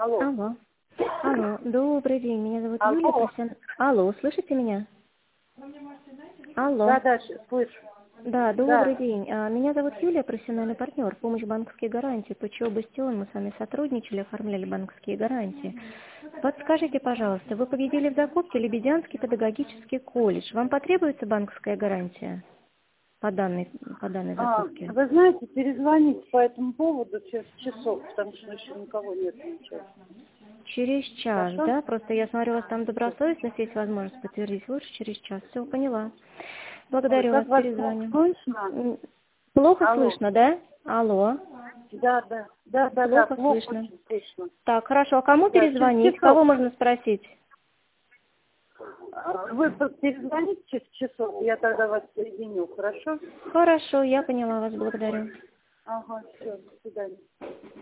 Алло. Алло. Алло, добрый день, меня зовут Юлия. Алло. Алло, слышите меня? Алло. Да, слышу. Да, добрый Да. день. Меня зовут Юлия, профессиональный партнер, помощь банковские гарантии. По ЧО Бастион мы с вами сотрудничали, оформляли банковские гарантии. Подскажите, пожалуйста, вы победили в закупке Лебедянский педагогический колледж. Вам потребуется банковская гарантия по данной закупке? Вы знаете, перезвоните по этому поводу через часов, потому что еще никого нет сейчас. Через час, Хорошо? да? Просто я смотрю, у вас там добросовестность есть возможность подтвердить. Лучше через час. Все, поняла. Ой, Благодарю вас, как вас плохо перезвоню. слышно? Плохо Алло. слышно, да? Алло. Да, Плохо плохо слышно. очень слышно. Так, хорошо. А кому Да, через перезвонить? часов. Кого можно спросить? Вы перезвоните через часов, я тогда вас соединю, хорошо? Хорошо, я поняла вас. Благодарю. Ага, все, до свидания.